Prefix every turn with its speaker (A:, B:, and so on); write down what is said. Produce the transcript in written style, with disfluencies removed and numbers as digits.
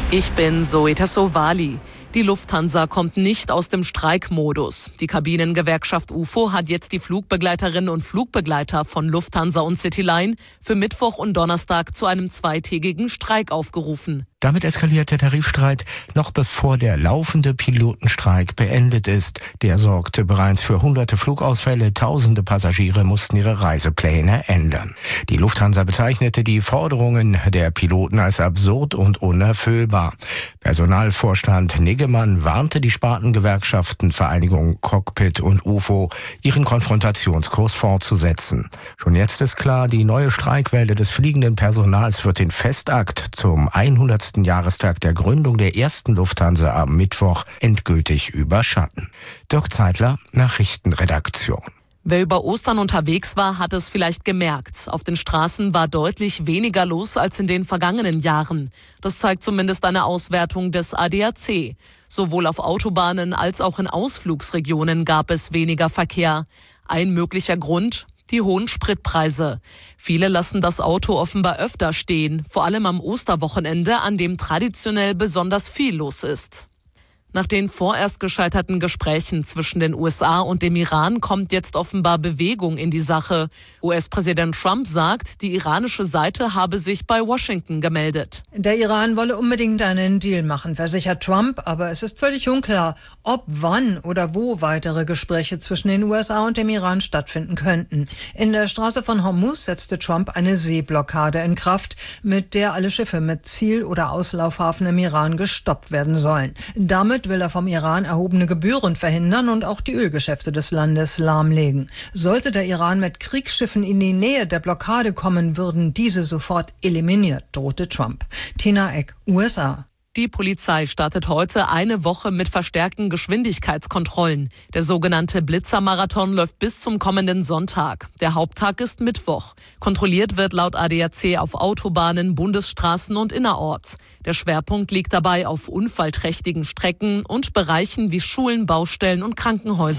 A: Ich bin Zoe Tassovali. Die Lufthansa kommt nicht aus dem Streikmodus. Die Kabinengewerkschaft UFO hat jetzt die Flugbegleiterinnen und Flugbegleiter von Lufthansa und Cityline für Mittwoch und Donnerstag zu einem zweitägigen Streik aufgerufen.
B: Damit eskaliert der Tarifstreit noch bevor der laufende Pilotenstreik beendet ist. Der sorgte bereits für hunderte Flugausfälle. Tausende Passagiere mussten ihre Reisepläne ändern. Die Lufthansa bezeichnete die Forderungen der Piloten als absurd und unerfüllbar. Personalvorstand Niggemann warnte die Spartengewerkschaften Vereinigung Cockpit und UFO, ihren Konfrontationskurs fortzusetzen. Schon jetzt ist klar, die neue Streikwelle des fliegenden Personals wird den Festakt zum 100. Jahrestag der Gründung der ersten Lufthansa am Mittwoch endgültig überschatten. Dirk Zeitler, Nachrichtenredaktion.
A: Wer über Ostern unterwegs war, hat es vielleicht gemerkt. Auf den Straßen war deutlich weniger los als in den vergangenen Jahren. Das zeigt zumindest eine Auswertung des ADAC. Sowohl auf Autobahnen als auch in Ausflugsregionen gab es weniger Verkehr. Ein möglicher Grund: die hohen Spritpreise. Viele lassen das Auto offenbar öfter stehen, vor allem am Osterwochenende, an dem traditionell besonders viel los ist. Nach den vorerst gescheiterten Gesprächen zwischen den USA und dem Iran kommt jetzt offenbar Bewegung in die Sache. US-Präsident Trump sagt, die iranische Seite habe sich bei Washington gemeldet.
C: Der Iran wolle unbedingt einen Deal machen, versichert Trump, aber es ist völlig unklar, ob, wann oder wo weitere Gespräche zwischen den USA und dem Iran stattfinden könnten. In der Straße von Hormuz setzte Trump eine Seeblockade in Kraft, mit der alle Schiffe mit Ziel- oder Auslaufhafen im Iran gestoppt werden sollen. Damit will er vom Iran erhobene Gebühren verhindern und auch die Ölgeschäfte des Landes lahmlegen. Sollte der Iran mit Kriegsschiffen in die Nähe der Blockade kommen, würden diese sofort eliminiert, drohte Trump. Tina Eck, USA.
A: Die Polizei startet heute eine Woche mit verstärkten Geschwindigkeitskontrollen. Der sogenannte Blitzermarathon läuft bis zum kommenden Sonntag. Der Haupttag ist Mittwoch. Kontrolliert wird laut ADAC auf Autobahnen, Bundesstraßen und innerorts. Der Schwerpunkt liegt dabei auf unfallträchtigen Strecken und Bereichen wie Schulen, Baustellen und Krankenhäuser.